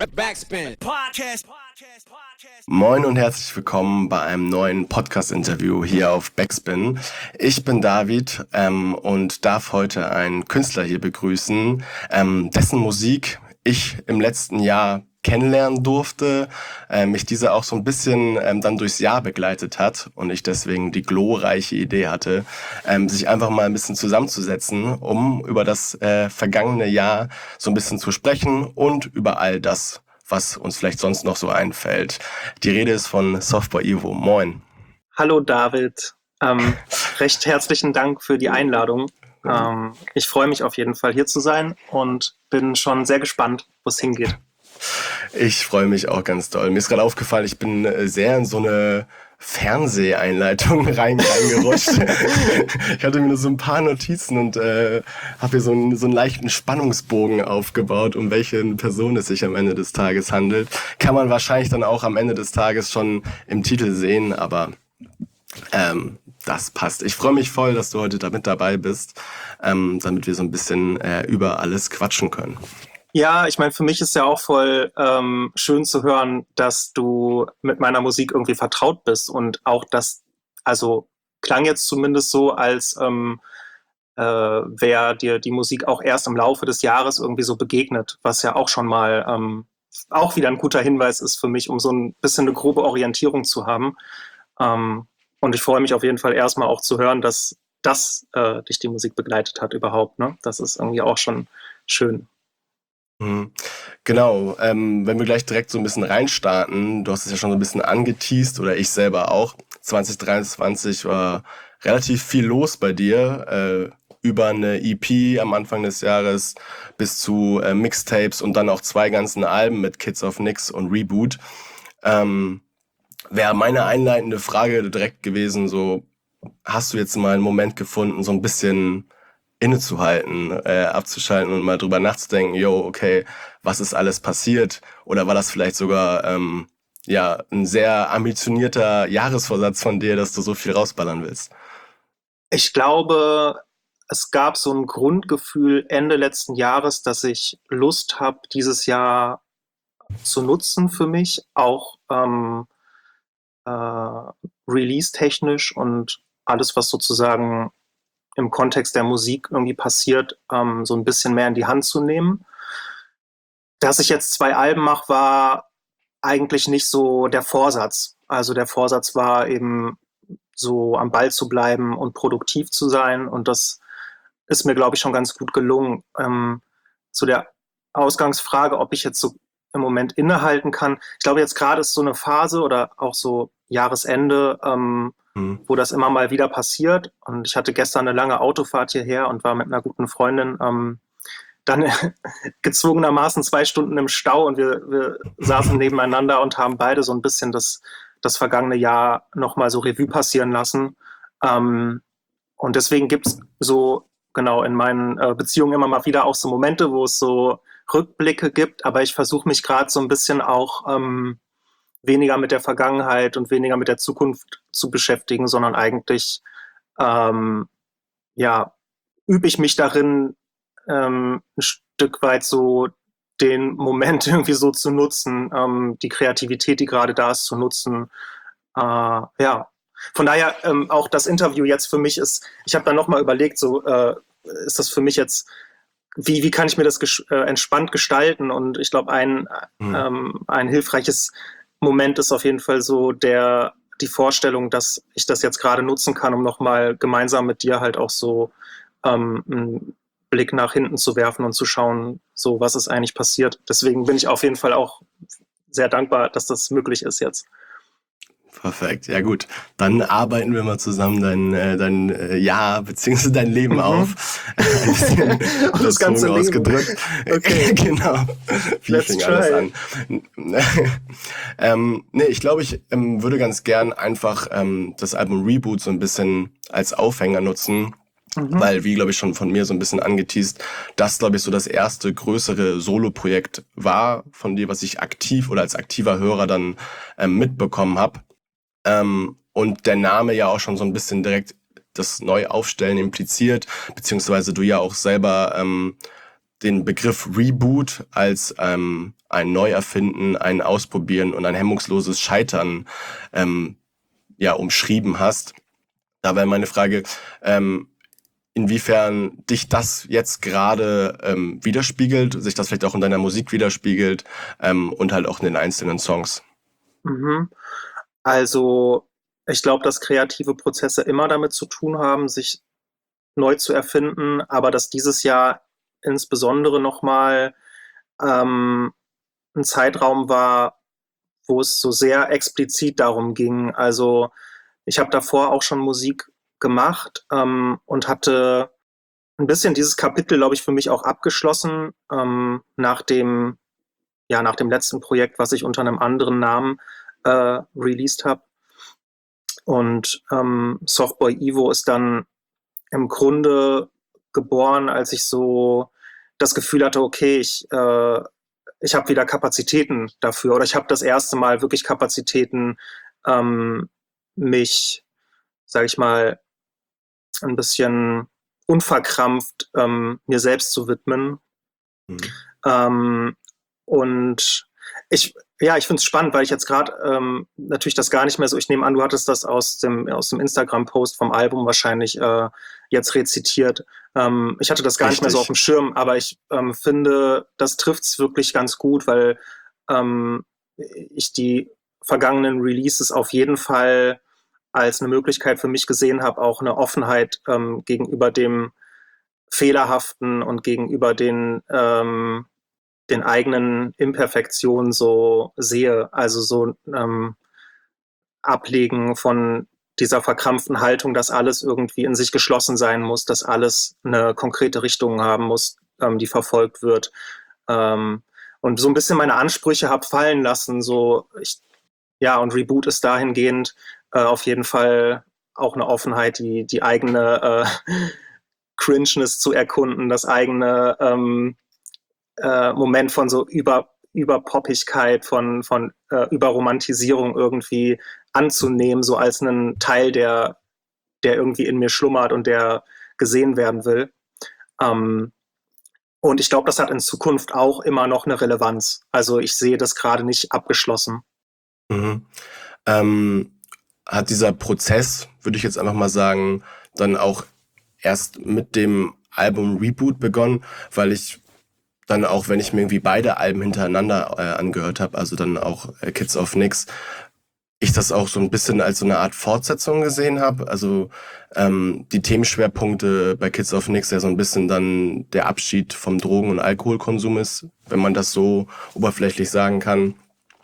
Backspin. Podcast. Moin und herzlich willkommen bei einem neuen Podcast-Interview hier auf Backspin. Ich bin David und darf heute einen Künstler hier begrüßen, dessen Musik ich im letzten Jahr kennenlernen durfte, mich diese auch so ein bisschen dann durchs Jahr begleitet hat und ich deswegen die glorreiche Idee hatte, sich einfach mal ein bisschen zusammenzusetzen, um über das vergangene Jahr so ein bisschen zu sprechen und über all das, was uns vielleicht sonst noch so einfällt. Die Rede ist von Softboy Ivo. Moin. Hallo David, recht herzlichen Dank für die Einladung. Ich freue mich auf jeden Fall hier zu sein und bin schon sehr gespannt, wo es hingeht. Ich freue mich auch ganz doll. Mir ist gerade aufgefallen, ich bin sehr in so eine Fernseheinleitung reingerutscht. Ich hatte mir nur so ein paar Notizen und habe hier so einen leichten Spannungsbogen aufgebaut, um welche Person es sich am Ende des Tages handelt. Kann man wahrscheinlich dann auch am Ende des Tages schon im Titel sehen, aber das passt. Ich freue mich voll, dass du heute da mit dabei bist, damit wir so ein bisschen über alles quatschen können. Ja, ich meine, für mich ist ja auch voll schön zu hören, dass du mit meiner Musik irgendwie vertraut bist und auch das, also klang jetzt zumindest so, als wäre dir die Musik auch erst im Laufe des Jahres irgendwie so begegnet, was ja auch schon mal auch wieder ein guter Hinweis ist für mich, um so ein bisschen eine grobe Orientierung zu haben. Und ich freue mich auf jeden Fall erstmal auch zu hören, dass dich die Musik begleitet hat überhaupt, ne? Das ist irgendwie auch schon schön. Genau, wenn wir gleich direkt so ein bisschen reinstarten, du hast es ja schon so ein bisschen angeteast oder ich selber auch, 2023 war relativ viel los bei dir, über eine EP am Anfang des Jahres bis zu Mixtapes und dann auch 2 ganzen Alben mit Kids of Nix und Reboot. Wäre meine einleitende Frage direkt gewesen, so, hast du jetzt mal einen Moment gefunden, so ein bisschen innezuhalten, abzuschalten und mal drüber nachzudenken, okay, was ist alles passiert? Oder war das vielleicht sogar ein sehr ambitionierter Jahresvorsatz von dir, dass du so viel rausballern willst? Ich glaube, es gab so ein Grundgefühl Ende letzten Jahres, dass ich Lust habe, dieses Jahr zu nutzen für mich, auch release-technisch und alles, was sozusagen im Kontext der Musik irgendwie passiert, so ein bisschen mehr in die Hand zu nehmen. Dass ich jetzt 2 Alben mache, war eigentlich nicht so der Vorsatz. Also der Vorsatz war eben so am Ball zu bleiben und produktiv zu sein. Und das ist mir, glaube ich, schon ganz gut gelungen. Zu der Ausgangsfrage, ob ich jetzt so im Moment innehalten kann. Ich glaube, jetzt gerade ist so eine Phase oder auch so Jahresende, wo das immer mal wieder passiert. Und ich hatte gestern eine lange Autofahrt hierher und war mit einer guten Freundin dann gezwungenermaßen 2 Stunden im Stau und wir saßen nebeneinander und haben beide so ein bisschen das vergangene Jahr nochmal so Revue passieren lassen. Und deswegen gibt es so, genau, in meinen Beziehungen immer mal wieder auch so Momente, wo es so Rückblicke gibt, aber ich versuche mich gerade so ein bisschen auch weniger mit der Vergangenheit und weniger mit der Zukunft zu beschäftigen, sondern eigentlich übe ich mich darin, ein Stück weit so den Moment irgendwie so zu nutzen, die Kreativität, die gerade da ist, zu nutzen. Von daher auch das Interview jetzt für mich ist, ich habe dann nochmal überlegt, so ist das für mich jetzt, wie kann ich mir das entspannt gestalten? Und ich glaube, ein hilfreiches Moment ist auf jeden Fall so die Vorstellung, dass ich das jetzt gerade nutzen kann, um nochmal gemeinsam mit dir halt auch so einen Blick nach hinten zu werfen und zu schauen, so was ist eigentlich passiert. Deswegen bin ich auf jeden Fall auch sehr dankbar, dass das möglich ist jetzt. Perfekt, ja gut. Dann arbeiten wir mal zusammen dein Jahr bzw. dein Leben auf. Ein bisschen das ganze Leben ausgedrückt. Okay. Genau. Wie Let's fing try. alles an? Ich glaube, ich würde ganz gern einfach das Album Reboot so ein bisschen als Aufhänger nutzen. Weil, wie glaube ich schon von mir so ein bisschen angeteast, das glaube ich so das erste größere Solo-Projekt war von dir, was ich aktiv oder als aktiver Hörer dann mitbekommen habe. Und der Name ja auch schon so ein bisschen direkt das Neuaufstellen impliziert, beziehungsweise du ja auch selber den Begriff Reboot als ein Neuerfinden, ein Ausprobieren und ein hemmungsloses Scheitern umschrieben hast. Da wäre meine Frage, inwiefern dich das jetzt gerade widerspiegelt, sich das vielleicht auch in deiner Musik widerspiegelt und halt auch in den einzelnen Songs. Mhm. Also ich glaube, dass kreative Prozesse immer damit zu tun haben, sich neu zu erfinden, aber dass dieses Jahr insbesondere nochmal ein Zeitraum war, wo es so sehr explizit darum ging. Also ich habe davor auch schon Musik gemacht und hatte ein bisschen dieses Kapitel, glaube ich, für mich auch abgeschlossen nach dem letzten Projekt, was ich unter einem anderen Namen released habe. Und Softboy Evo ist dann im Grunde geboren, als ich so das Gefühl hatte, okay, ich habe wieder Kapazitäten dafür oder ich habe das erste Mal wirklich Kapazitäten, mich, sage ich mal, ein bisschen unverkrampft mir selbst zu widmen. Mhm. Und ich finde es spannend, weil ich jetzt gerade natürlich das gar nicht mehr so, ich nehme an, du hattest das aus dem Instagram-Post vom Album wahrscheinlich jetzt rezitiert. Ich hatte das gar nicht mehr so auf dem Schirm, aber ich finde, das trifft es wirklich ganz gut, weil ich die vergangenen Releases auf jeden Fall als eine Möglichkeit für mich gesehen habe, auch eine Offenheit gegenüber dem Fehlerhaften und gegenüber den eigenen Imperfektionen so sehe. Also so Ablegen von dieser verkrampften Haltung, dass alles irgendwie in sich geschlossen sein muss, dass alles eine konkrete Richtung haben muss, die verfolgt wird. Und so ein bisschen meine Ansprüche habe fallen lassen. Und Reboot ist dahingehend auf jeden Fall auch eine Offenheit, die eigene Cringeness zu erkunden, das eigene Moment von so Überpoppigkeit, von Überromantisierung irgendwie anzunehmen, so als einen Teil, der irgendwie in mir schlummert und der gesehen werden will. Und ich glaube, das hat in Zukunft auch immer noch eine Relevanz. Also ich sehe das gerade nicht abgeschlossen. Mhm. Hat dieser Prozess, würde ich jetzt einfach mal sagen, dann auch erst mit dem Album Reboot begonnen, weil ich dann auch, wenn ich mir irgendwie beide Alben hintereinander angehört habe, also dann auch Kids of Nix, ich das auch so ein bisschen als so eine Art Fortsetzung gesehen habe. Also die Themenschwerpunkte bei Kids of Nix ja so ein bisschen dann der Abschied vom Drogen- und Alkoholkonsum ist, wenn man das so oberflächlich sagen kann.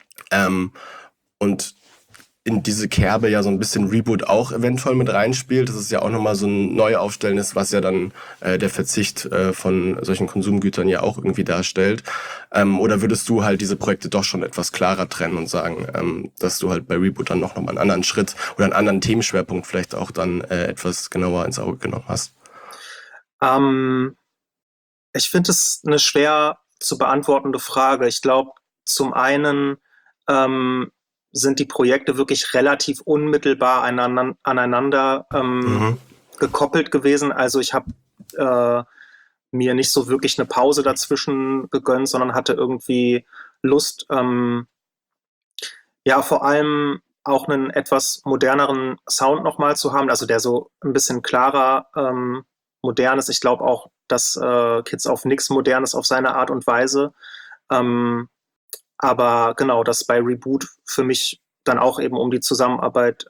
Und in diese Kerbe ja so ein bisschen Reboot auch eventuell mit reinspielt. Das ist ja auch nochmal so ein Neuaufstellen ist, was ja dann der Verzicht von solchen Konsumgütern ja auch irgendwie darstellt. Oder würdest du halt diese Projekte doch schon etwas klarer trennen und sagen, dass du halt bei Reboot dann noch mal einen anderen Schritt oder einen anderen Themenschwerpunkt vielleicht auch dann etwas genauer ins Auge genommen hast? Ich finde es eine schwer zu beantwortende Frage. Ich glaube, zum einen sind die Projekte wirklich relativ unmittelbar aneinander gekoppelt gewesen. Also ich habe mir nicht so wirklich eine Pause dazwischen gegönnt, sondern hatte irgendwie Lust, vor allem auch einen etwas moderneren Sound nochmal zu haben, also der so ein bisschen klarer modern ist. Ich glaube auch, dass Kids of Nix modern ist auf seine Art und Weise. Aber genau, dass bei Reboot für mich dann auch eben um die Zusammenarbeit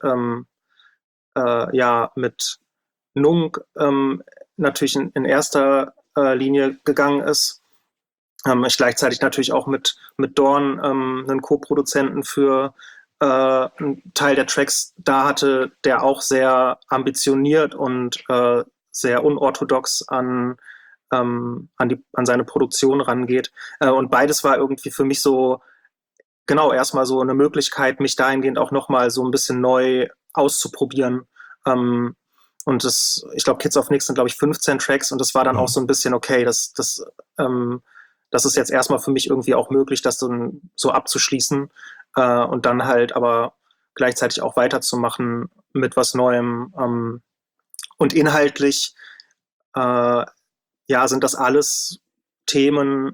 mit Nung natürlich in erster Linie gegangen ist. Ich gleichzeitig natürlich auch mit Dorn einen Co-Produzenten für einen Teil der Tracks da hatte, der auch sehr ambitioniert und sehr unorthodox an seine Produktion rangeht. Und beides war irgendwie für mich so, genau, erstmal so eine Möglichkeit, mich dahingehend auch nochmal so ein bisschen neu auszuprobieren. Und ich glaube, Kids of Nix sind, glaube ich, 15 Tracks und das war dann auch so ein bisschen, okay, das ist jetzt erstmal für mich irgendwie auch möglich, das so abzuschließen und dann halt aber gleichzeitig auch weiterzumachen mit was Neuem. Und inhaltlich sind das alles Themen,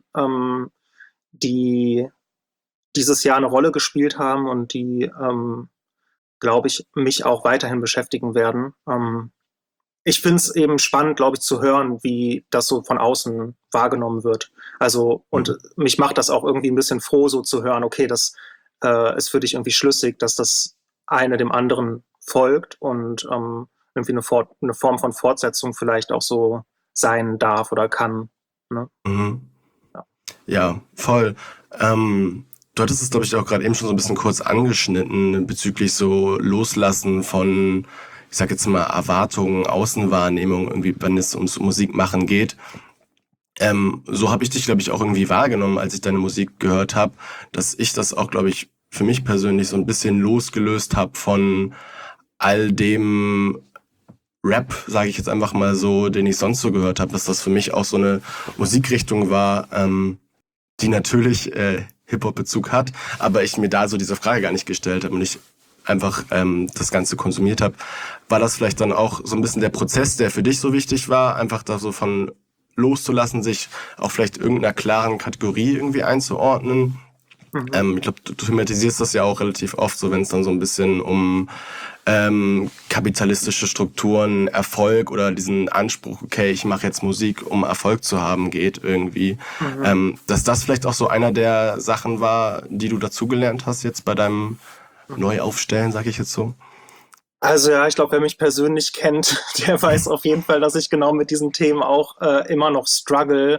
die dieses Jahr eine Rolle gespielt haben und die, glaube ich, mich auch weiterhin beschäftigen werden. Ich finde es eben spannend, glaube ich, zu hören, wie das so von außen wahrgenommen wird. Also, und mich macht das auch irgendwie ein bisschen froh, so zu hören, okay, das ist für dich irgendwie schlüssig, dass das eine dem anderen folgt und irgendwie eine Form von Fortsetzung vielleicht auch so sein darf oder kann. Ne? Mhm. Ja. Ja, voll. Du hattest es, glaube ich, auch gerade eben schon so ein bisschen kurz angeschnitten bezüglich so Loslassen von, ich sag jetzt mal, Erwartungen, Außenwahrnehmung, irgendwie, wenn es ums Musikmachen geht. So habe ich dich, glaube ich, auch irgendwie wahrgenommen, als ich deine Musik gehört habe, dass ich das auch, glaube ich, für mich persönlich so ein bisschen losgelöst habe von all dem Rap, sage ich jetzt einfach mal so, den ich sonst so gehört habe, dass das für mich auch so eine Musikrichtung war, die natürlich Hip-Hop-Bezug hat, aber ich mir da so diese Frage gar nicht gestellt habe und ich einfach das Ganze konsumiert habe. War das vielleicht dann auch so ein bisschen der Prozess, der für dich so wichtig war, einfach da so von loszulassen, sich auch vielleicht irgendeiner klaren Kategorie irgendwie einzuordnen? Ich glaube, du thematisierst das ja auch relativ oft, so wenn es dann so ein bisschen um kapitalistische Strukturen, Erfolg oder diesen Anspruch, okay, ich mache jetzt Musik, um Erfolg zu haben, geht irgendwie. Dass das vielleicht auch so einer der Sachen war, die du dazugelernt hast jetzt bei deinem Neuaufstellen, sag ich jetzt so. Also ja, ich glaube, wer mich persönlich kennt, der weiß auf jeden Fall, dass ich genau mit diesen Themen auch immer noch struggle.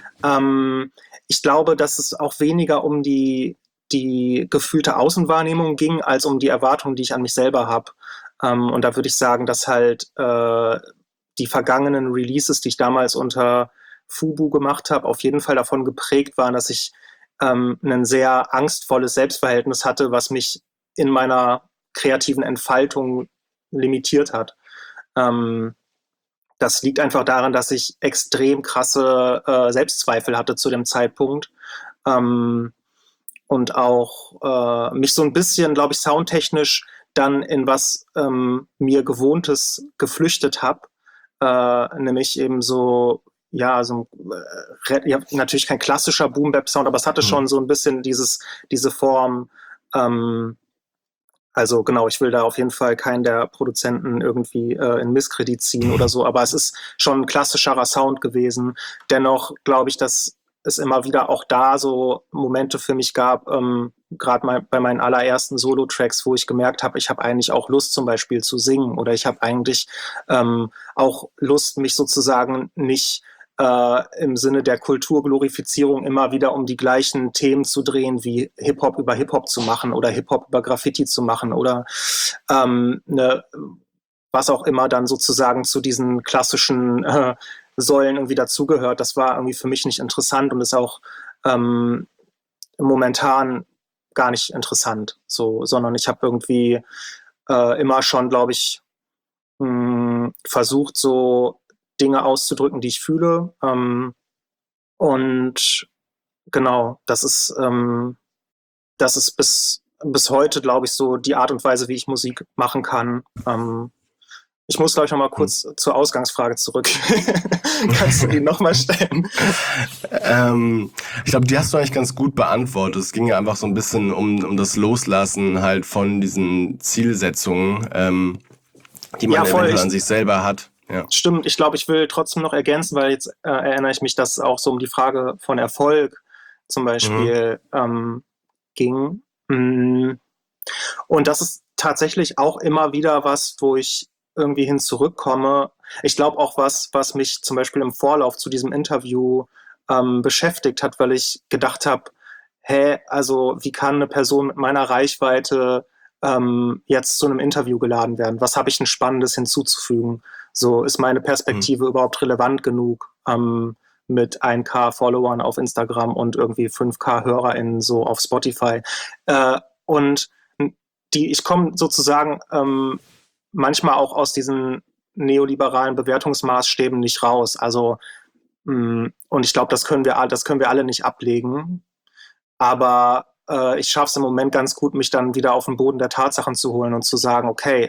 Ich glaube, dass es auch weniger um die gefühlte Außenwahrnehmung ging, als um die Erwartungen, die ich an mich selber habe. Und da würde ich sagen, dass halt die vergangenen Releases, die ich damals unter Fubu gemacht habe, auf jeden Fall davon geprägt waren, dass ich ein sehr angstvolles Selbstverhältnis hatte, was mich in meiner kreativen Entfaltung limitiert hat. Das liegt einfach daran, dass ich extrem krasse Selbstzweifel hatte zu dem Zeitpunkt. Und auch mich so ein bisschen, glaube ich, soundtechnisch dann in was mir Gewohntes geflüchtet habe, nämlich eben so, ja, ja, natürlich kein klassischer Boom-Bap-Sound, aber es hatte schon so ein bisschen diese Form. Also genau, ich will da auf jeden Fall keinen der Produzenten irgendwie in Misskredit ziehen oder so, aber es ist schon ein klassischerer Sound gewesen. Dennoch glaube ich, dass es immer wieder auch da so Momente für mich gab, gerade bei meinen allerersten Solo-Tracks, wo ich gemerkt habe, ich habe eigentlich auch Lust zum Beispiel zu singen oder ich habe eigentlich auch Lust, mich sozusagen nicht im Sinne der Kulturglorifizierung immer wieder um die gleichen Themen zu drehen, wie Hip-Hop über Hip-Hop zu machen oder Hip-Hop über Graffiti zu machen oder was auch immer dann sozusagen zu diesen klassischen Säulen irgendwie dazugehört. Das war irgendwie für mich nicht interessant und ist auch momentan gar nicht interessant, so, sondern ich habe irgendwie immer schon, glaube ich, versucht, so Dinge auszudrücken, die ich fühle. Und genau, das ist bis heute, glaube ich, so die Art und Weise, wie ich Musik machen kann. Ich muss, glaube ich, noch mal kurz zur Ausgangsfrage zurück. Kannst du die noch mal stellen? Ich glaube, die hast du eigentlich ganz gut beantwortet. Es ging ja einfach so ein bisschen um das Loslassen halt von diesen Zielsetzungen, die man eventuell an sich selber hat. Ja. Stimmt, ich glaube, ich will trotzdem noch ergänzen, weil jetzt erinnere ich mich, dass es auch so um die Frage von Erfolg zum Beispiel ging. Und das ist tatsächlich auch immer wieder was, wo ich irgendwie hin zurückkomme. Ich glaube auch was mich zum Beispiel im Vorlauf zu diesem Interview beschäftigt hat, weil ich gedacht habe, also wie kann eine Person mit meiner Reichweite jetzt zu einem Interview geladen werden? Was habe ich denn Spannendes hinzuzufügen? So, ist meine Perspektive überhaupt relevant genug mit 1K Followern auf Instagram und irgendwie 5K HörerInnen so auf Spotify? Und ich komme sozusagen manchmal auch aus diesen neoliberalen Bewertungsmaßstäben nicht raus. Also, und ich glaube, das können wir alle nicht ablegen. Aber ich schaffe es im Moment ganz gut, mich dann wieder auf den Boden der Tatsachen zu holen und zu sagen, okay,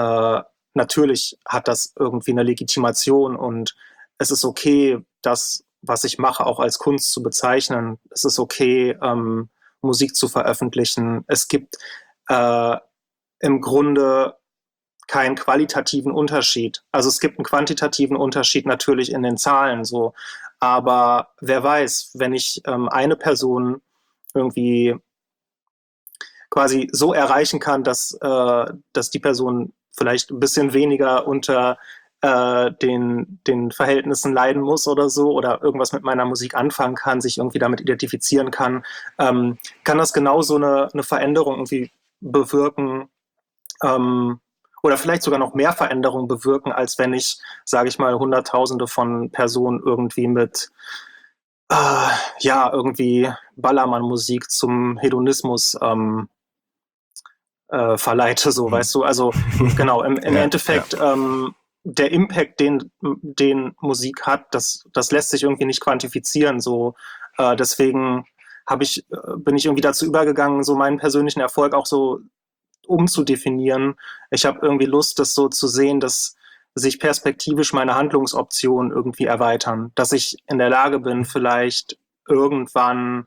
natürlich hat das irgendwie eine Legitimation und es ist okay, dass was ich mache, auch als Kunst zu bezeichnen. Es ist okay, Musik zu veröffentlichen. Es gibt im Grunde keinen qualitativen Unterschied. Also es gibt einen quantitativen Unterschied natürlich in den Zahlen so, aber wer weiß, wenn ich eine Person irgendwie quasi so erreichen kann, dass die Person vielleicht ein bisschen weniger unter den Verhältnissen leiden muss oder so oder irgendwas mit meiner Musik anfangen kann, sich irgendwie damit identifizieren kann das genauso eine Veränderung irgendwie bewirken oder vielleicht sogar noch mehr Veränderung bewirken, als wenn ich, sage ich mal, Hunderttausende von Personen irgendwie mit irgendwie Ballermann-Musik zum Hedonismus verleite, so, weißt du. Also genau, im Endeffekt der Impact, den Musik hat, das lässt sich irgendwie nicht quantifizieren. So, deswegen bin ich irgendwie dazu übergegangen, so meinen persönlichen Erfolg auch so umzudefinieren. Ich habe irgendwie Lust, das so zu sehen, dass sich perspektivisch meine Handlungsoptionen irgendwie erweitern, dass ich in der Lage bin, vielleicht irgendwann,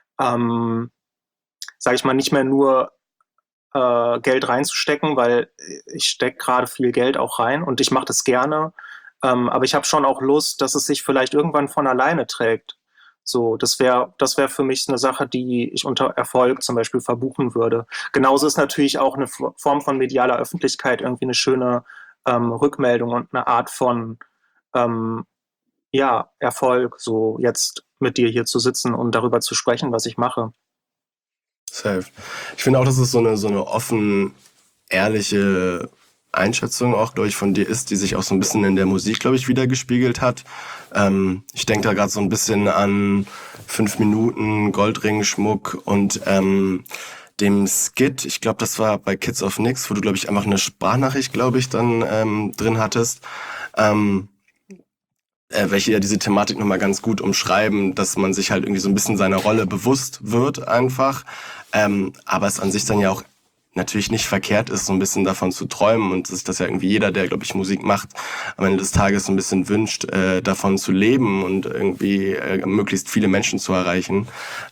sage ich mal, nicht mehr nur Geld reinzustecken, weil ich stecke gerade viel Geld auch rein und ich mache das gerne. Aber ich habe schon auch Lust, dass es sich vielleicht irgendwann von alleine trägt. So, das wär für mich eine Sache, die ich unter Erfolg zum Beispiel verbuchen würde. Genauso ist natürlich auch eine Form von medialer Öffentlichkeit irgendwie eine schöne Rückmeldung und eine Art von Erfolg, so jetzt mit dir hier zu sitzen und darüber zu sprechen, was ich mache. Safe. Ich finde auch, dass es so eine offen, ehrliche Einschätzung auch, glaube ich, von dir ist, die sich auch so ein bisschen in der Musik, glaube ich, wiedergespiegelt hat. Ich denke da gerade so ein bisschen an 5 Minuten, Goldringschmuck und dem Skit, ich glaube, das war bei Kids of Nix, wo du, glaube ich, einfach eine Sprachnachricht, glaube ich, dann drin hattest. Welche ja diese Thematik nochmal ganz gut umschreiben, dass man sich halt irgendwie so ein bisschen seiner Rolle bewusst wird einfach. Aber es an sich dann ja auch natürlich nicht verkehrt ist, so ein bisschen davon zu träumen und dass das ja irgendwie jeder, der, glaube ich, Musik macht, am Ende des Tages so ein bisschen wünscht, davon zu leben und irgendwie möglichst viele Menschen zu erreichen.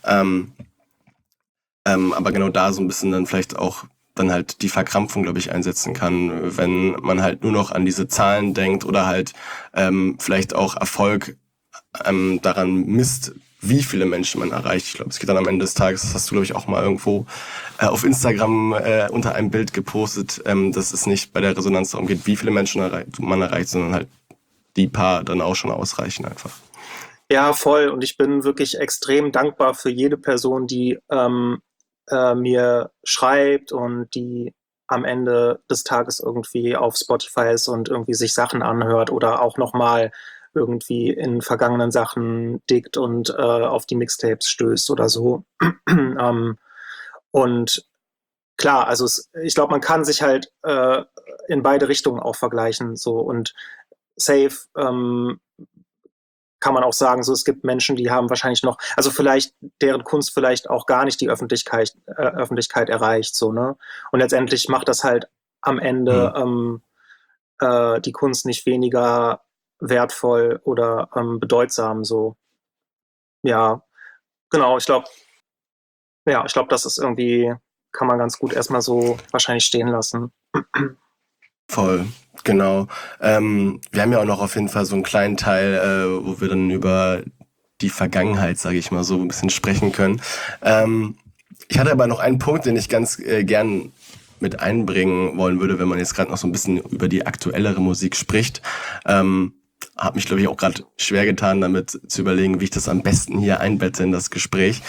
Aber genau da so ein bisschen dann vielleicht auch dann halt die Verkrampfung, glaube ich, einsetzen kann, wenn man halt nur noch an diese Zahlen denkt oder halt vielleicht auch Erfolg daran misst, wie viele Menschen man erreicht. Ich glaube, es geht dann am Ende des Tages, das hast du, glaube ich, auch mal irgendwo auf Instagram unter einem Bild gepostet, dass es nicht bei der Resonanz darum geht, wie viele Menschen man erreicht, sondern halt die paar dann auch schon ausreichen einfach. Ja, voll. Und ich bin wirklich extrem dankbar für jede Person, die mir schreibt und die am Ende des Tages irgendwie auf Spotify ist und irgendwie sich Sachen anhört oder auch nochmal irgendwie in vergangenen Sachen dickt und auf die Mixtapes stößt oder so. Und klar, also ich glaube, man kann sich halt in beide Richtungen auch vergleichen. So und safe kann man auch sagen, so es gibt Menschen, die haben wahrscheinlich noch, also vielleicht deren Kunst vielleicht auch gar nicht die Öffentlichkeit erreicht, so, ne? Und letztendlich macht das halt am Ende die Kunst nicht weniger wertvoll oder bedeutsam, so. Ja, genau, ich glaube, das ist irgendwie, kann man ganz gut erstmal so wahrscheinlich stehen lassen. Voll, genau. Wir haben ja auch noch auf jeden Fall so einen kleinen Teil, wo wir dann über die Vergangenheit, sage ich mal, so ein bisschen sprechen können. Ich hatte aber noch einen Punkt, den ich ganz gern mit einbringen wollen würde, wenn man jetzt gerade noch so ein bisschen über die aktuellere Musik spricht. Habe mich, glaube ich, auch gerade schwer getan, damit zu überlegen, wie ich das am besten hier einbette in das Gespräch.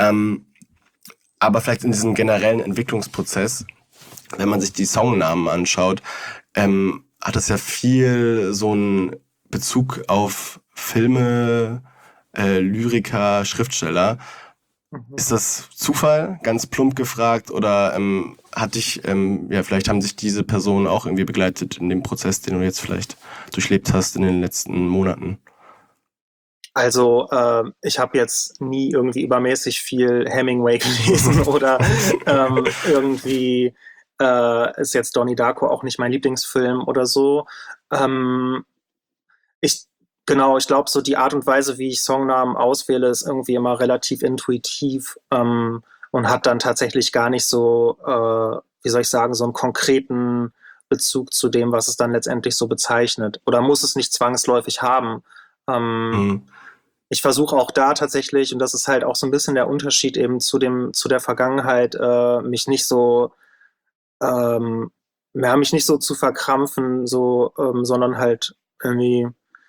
Aber vielleicht in diesem generellen Entwicklungsprozess, wenn man sich die Songnamen anschaut, hat das ja viel so einen Bezug auf Filme, Lyriker, Schriftsteller. Ist das Zufall, ganz plump gefragt, oder vielleicht haben sich diese Personen auch irgendwie begleitet in dem Prozess, den du jetzt vielleicht durchlebt hast in den letzten Monaten? Also ich habe jetzt nie irgendwie übermäßig viel Hemingway gelesen oder irgendwie ist jetzt Donnie Darko auch nicht mein Lieblingsfilm oder so. Ich Genau, ich glaube, so die Art und Weise, wie ich Songnamen auswähle, ist irgendwie immer relativ intuitiv und hat dann tatsächlich gar nicht so, wie soll ich sagen, so einen konkreten Bezug zu dem, was es dann letztendlich so bezeichnet. Oder muss es nicht zwangsläufig haben. Ähm, Mhm. Ich versuche auch da tatsächlich, und das ist halt auch so ein bisschen der Unterschied eben zu der Vergangenheit, mich nicht so, ähm, ja, mich nicht so zu verkrampfen, so, sondern halt irgendwie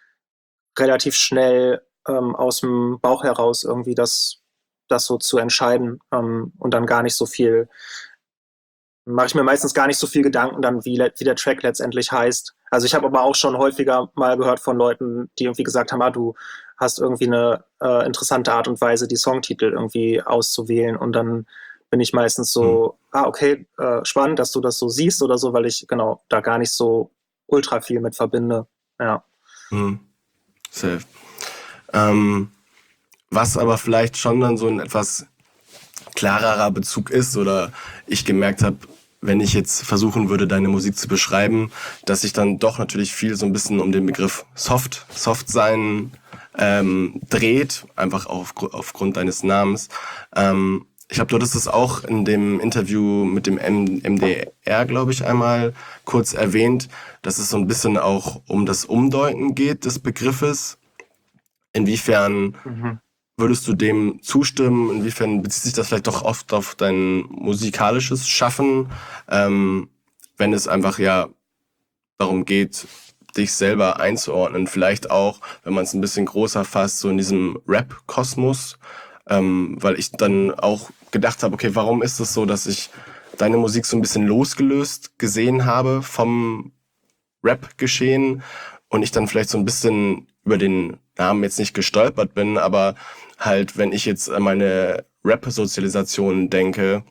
relativ schnell aus dem Bauch heraus irgendwie das so zu entscheiden und dann gar nicht so viel, mache ich mir meistens gar nicht so viel Gedanken dann, wie der Track letztendlich heißt. Also ich habe aber auch schon häufiger mal gehört von Leuten, die irgendwie gesagt haben, du hast irgendwie eine interessante Art und Weise, die Songtitel irgendwie auszuwählen und dann bin ich meistens Mhm. so, okay, spannend, dass du das so siehst oder so, weil ich genau da gar nicht so ultra viel mit verbinde. Ja. Mhm. Safe. Ähm, Was aber vielleicht schon dann so ein etwas klarerer Bezug ist oder ich gemerkt habe, wenn ich jetzt versuchen würde, deine Musik zu beschreiben, dass sich dann doch natürlich viel so ein bisschen um den Begriff Soft sein dreht, einfach aufgrund deines Namens. Ich glaube, du hattest es auch in dem Interview mit dem MDR, glaube ich, einmal kurz erwähnt, dass es so ein bisschen auch um das Umdeuten geht des Begriffes. Inwiefern Mhm. würdest du dem zustimmen? Inwiefern bezieht sich das vielleicht doch oft auf dein musikalisches Schaffen, wenn es einfach ja darum geht, dich selber einzuordnen? Vielleicht auch, wenn man es ein bisschen größer fasst, so in diesem Rap-Kosmos, weil ich dann auch gedacht habe, okay, warum ist es so, dass ich deine Musik so ein bisschen losgelöst gesehen habe vom Rap-Geschehen und ich dann vielleicht so ein bisschen über den Namen jetzt nicht gestolpert bin, aber halt, wenn ich jetzt an meine Rap-Sozialisation denke,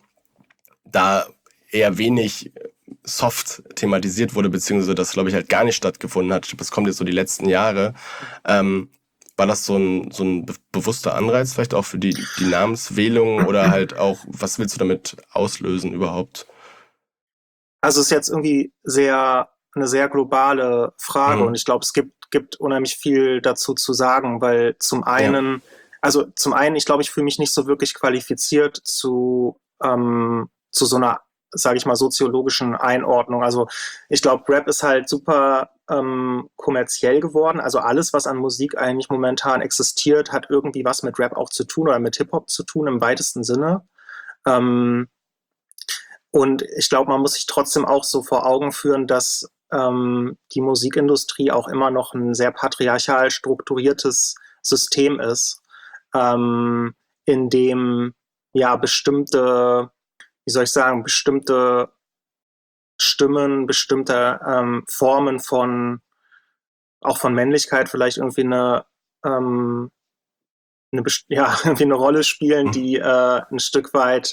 da eher wenig soft thematisiert wurde, beziehungsweise das, glaube ich, halt gar nicht stattgefunden hat. Das kommt jetzt so die letzten Jahre. Ähm, War das so ein bewusster Anreiz vielleicht auch für die Namenswählung oder halt auch, was willst du damit auslösen überhaupt? Also es ist jetzt irgendwie eine sehr globale Frage und Mhm. ich glaube, gibt unheimlich viel dazu zu sagen, weil Ja. zum einen, ich glaube, ich fühle mich nicht so wirklich qualifiziert zu so einer, sage ich mal, soziologischen Einordnung. Also ich glaube, Rap ist halt super kommerziell geworden. Also alles, was an Musik eigentlich momentan existiert, hat irgendwie was mit Rap auch zu tun oder mit Hip-Hop zu tun im weitesten Sinne. Ähm, und ich glaube, man muss sich trotzdem auch so vor Augen führen, dass die Musikindustrie auch immer noch ein sehr patriarchal strukturiertes System ist, in dem ja bestimmte, wie soll ich sagen, bestimmte Stimmen, bestimmte Formen von, auch von Männlichkeit vielleicht irgendwie ähm, ja, irgendwie eine Rolle spielen, die ein Stück weit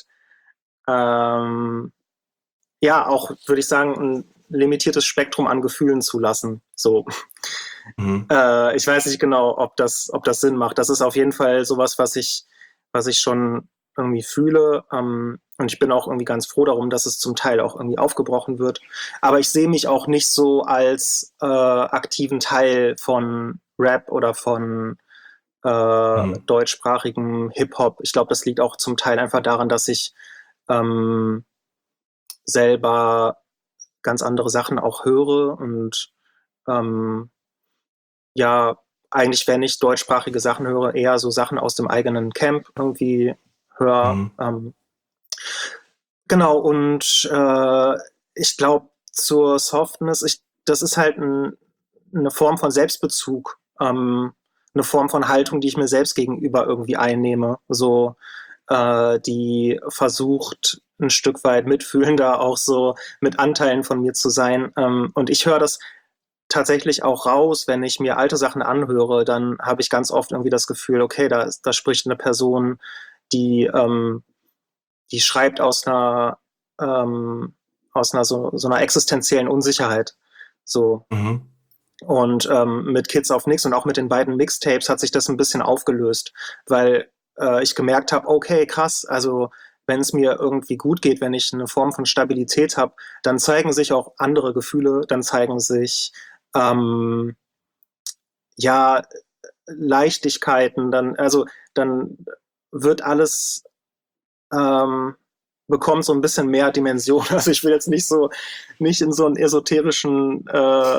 ähm, ja, auch, würde ich sagen, ein limitiertes Spektrum an Gefühlen zulassen. So. Mhm. Ich weiß nicht genau, ob das Sinn macht. Das ist auf jeden Fall sowas, was ich schon irgendwie fühle. Und ich bin auch irgendwie ganz froh darum, dass es zum Teil auch irgendwie aufgebrochen wird. Aber ich sehe mich auch nicht so als aktiven Teil von Rap oder von Mhm. deutschsprachigem Hip-Hop. Ich glaube, das liegt auch zum Teil einfach daran, dass ich ähm, selber ganz andere Sachen auch höre und ähm, ja, eigentlich, wenn ich deutschsprachige Sachen höre, eher so Sachen aus dem eigenen Camp irgendwie höre. Mhm. Genau, und ich glaube, zur Softness, das ist halt eine Form von Selbstbezug, eine Form von Haltung, die ich mir selbst gegenüber irgendwie einnehme. So, die versucht, ein Stück weit mitfühlender auch so mit Anteilen von mir zu sein. Und ich höre das tatsächlich auch raus, wenn ich mir alte Sachen anhöre, dann habe ich ganz oft irgendwie das Gefühl, okay, da spricht eine Person, die, die schreibt aus einer so einer existenziellen Unsicherheit. So. Mhm. Und mit Kids auf Nix und auch mit den beiden Mixtapes hat sich das ein bisschen aufgelöst, weil ich gemerkt habe, okay, krass, also wenn es mir irgendwie gut geht, wenn ich eine Form von Stabilität habe, dann zeigen sich auch andere Gefühle, dann zeigen sich ähm, ja, Leichtigkeiten, dann wird alles, bekommt so ein bisschen mehr Dimension. Also ich will jetzt nicht in so einen esoterischen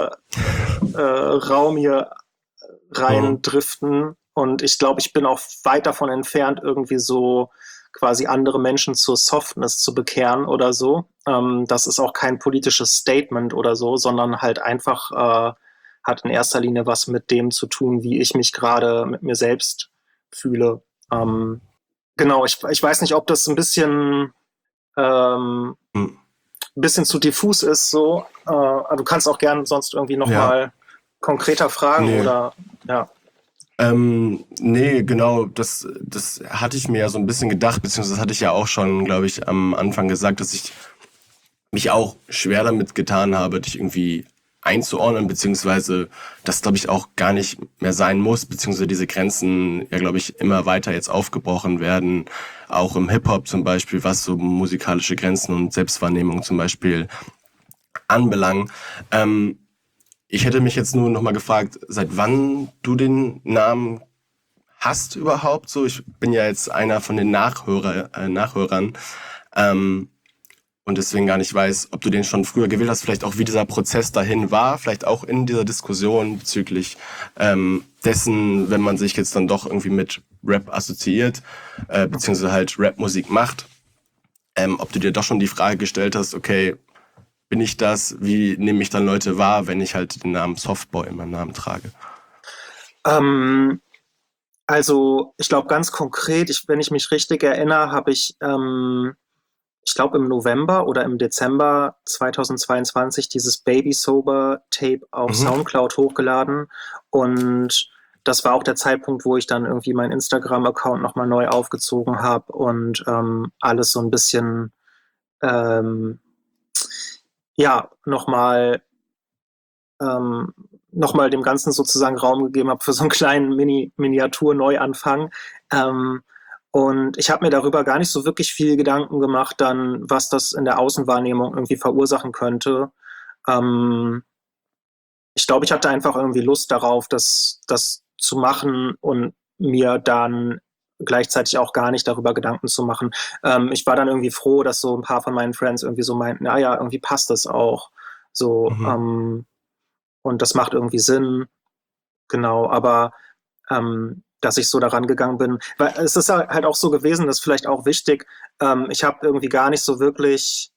Raum hier reindriften. Und ich glaube, ich bin auch weit davon entfernt, irgendwie so quasi andere Menschen zur Softness zu bekehren oder so. Das ist auch kein politisches Statement oder so, sondern halt einfach hat in erster Linie was mit dem zu tun, wie ich mich gerade mit mir selbst fühle. Genau, ich weiß nicht, ob das ein Hm. bisschen zu diffus ist, so. Aber du kannst auch gerne sonst irgendwie Ja. nochmal konkreter fragen Nee. oder ja. Nee, genau, das hatte ich mir ja so ein bisschen gedacht, beziehungsweise hatte ich ja auch schon, glaube ich, am Anfang gesagt, dass ich mich auch schwer damit getan habe, dich irgendwie einzuordnen, beziehungsweise das, glaube ich, auch gar nicht mehr sein muss, beziehungsweise diese Grenzen ja, glaube ich, immer weiter jetzt aufgebrochen werden, auch im Hip-Hop zum Beispiel, was so musikalische Grenzen und Selbstwahrnehmung zum Beispiel anbelangt. Ich hätte mich jetzt nur noch mal gefragt, seit wann du den Namen hast überhaupt so. Ich bin ja jetzt einer von den Nachhörern und deswegen gar nicht weiß, ob du den schon früher gewählt hast, vielleicht auch wie dieser Prozess dahin war, vielleicht auch in dieser Diskussion bezüglich dessen, wenn man sich jetzt dann doch irgendwie mit Rap assoziiert, beziehungsweise halt Rapmusik macht, ob du dir doch schon die Frage gestellt hast, okay, bin ich das? Wie nehme ich dann Leute wahr, wenn ich halt den Namen Softboy in meinem Namen trage? Also ich glaube ganz konkret, wenn ich mich richtig erinnere, habe ich glaube im November oder im Dezember 2022 dieses Baby Sober Tape auf Soundcloud hochgeladen und das war auch der Zeitpunkt, wo ich dann irgendwie meinen Instagram-Account nochmal neu aufgezogen habe und alles so ein bisschen ja, nochmal dem Ganzen sozusagen Raum gegeben habe für so einen kleinen Miniatur-Neuanfang. Und ich habe mir darüber gar nicht so wirklich viel Gedanken gemacht, dann, was das in der Außenwahrnehmung irgendwie verursachen könnte. Ich glaube, ich hatte einfach irgendwie Lust darauf, das zu machen und mir dann gleichzeitig auch gar nicht darüber Gedanken zu machen. Ich war dann irgendwie froh, dass so ein paar von meinen Friends irgendwie so meinten, naja, irgendwie passt das auch. So, und das macht irgendwie Sinn, genau, aber dass ich so daran gegangen bin, weil es ist halt auch so gewesen, das ist vielleicht auch wichtig, ich habe irgendwie gar nicht so wirklich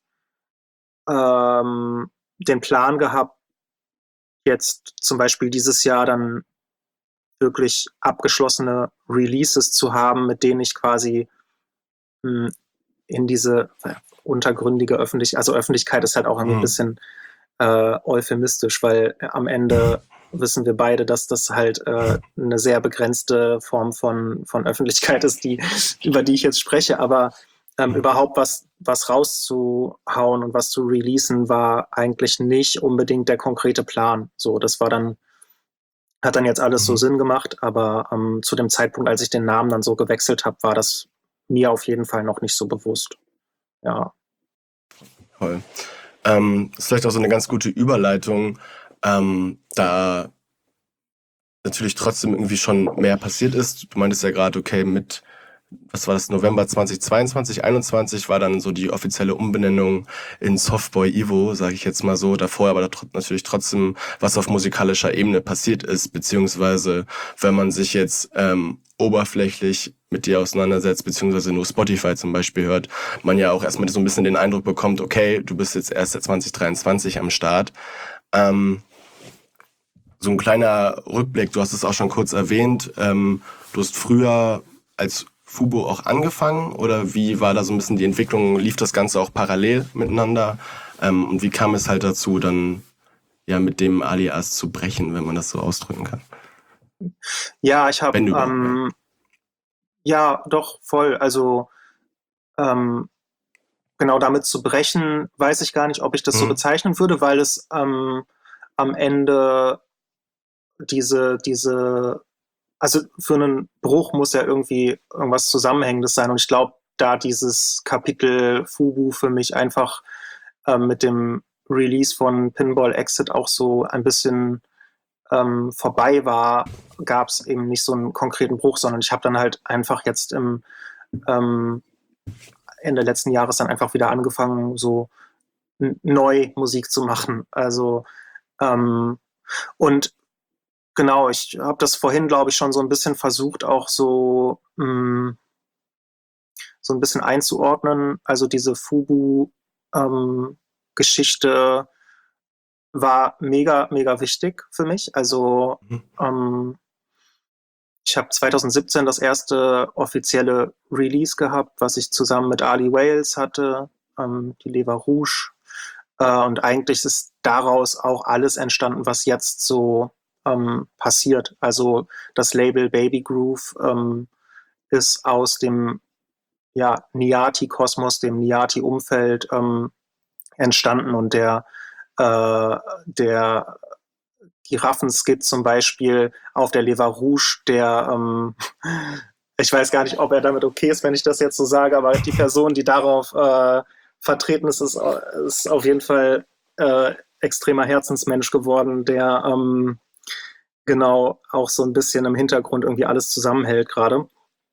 den Plan gehabt, jetzt zum Beispiel dieses Jahr dann wirklich abgeschlossene Releases zu haben, mit denen ich quasi in diese untergründige Öffentlichkeit ist halt auch irgendwie ein bisschen euphemistisch, weil am Ende wissen wir beide, dass das halt eine sehr begrenzte Form von Öffentlichkeit ist, über die ich jetzt spreche. Aber überhaupt was rauszuhauen und was zu releasen, war eigentlich nicht unbedingt der konkrete Plan. So, hat dann jetzt alles so Sinn gemacht, aber zu dem Zeitpunkt, als ich den Namen dann so gewechselt habe, war das mir auf jeden Fall noch nicht so bewusst. Ja. Voll. Ist vielleicht auch so eine ganz gute Überleitung, da natürlich trotzdem irgendwie schon mehr passiert ist. Du meintest ja gerade, okay, was war das, November 2022, 21 war dann so die offizielle Umbenennung in Softboy Evo, sage ich jetzt mal so. Davor aber natürlich trotzdem, was auf musikalischer Ebene passiert ist, beziehungsweise wenn man sich jetzt oberflächlich mit dir auseinandersetzt, beziehungsweise nur Spotify zum Beispiel hört, man ja auch erstmal so ein bisschen den Eindruck bekommt, okay, du bist jetzt erst seit 2023 am Start. So ein kleiner Rückblick, du hast es auch schon kurz erwähnt, du hast früher als Fubo auch angefangen oder wie war da so ein bisschen die Entwicklung? Lief das Ganze auch parallel miteinander? Und wie kam es halt dazu, dann ja mit dem Alias zu brechen, wenn man das so ausdrücken kann? Ja, ich habe Wenn du ja, doch, voll. Also genau damit zu brechen, weiß ich gar nicht, ob ich das so bezeichnen würde, weil es am Ende also für einen Bruch muss ja irgendwie irgendwas Zusammenhängendes sein. Und ich glaube, da dieses Kapitel Fubu für mich einfach mit dem Release von Pinball Exit auch so ein bisschen vorbei war, gab es eben nicht so einen konkreten Bruch, sondern ich habe dann halt einfach jetzt im Ende letzten Jahres dann einfach wieder angefangen, so neu Musik zu machen. Also und genau, ich habe das vorhin, glaube ich, schon so ein bisschen versucht, auch so ein bisschen einzuordnen. Also diese Fubu-Geschichte war mega, mega wichtig für mich. Also ich habe 2017 das erste offizielle Release gehabt, was ich zusammen mit Ali Wales hatte, die Leva Rouge. Und eigentlich ist daraus auch alles entstanden, was jetzt so passiert. Also das Label Baby Groove ist aus dem Niati-Kosmos, dem Niati-Umfeld entstanden und der Giraffenskit zum Beispiel auf der Leva Rouge, ich weiß gar nicht, ob er damit okay ist, wenn ich das jetzt so sage, aber die Person, die darauf vertreten ist, ist auf jeden Fall extremer Herzensmensch geworden, der genau auch so ein bisschen im Hintergrund irgendwie alles zusammenhält gerade.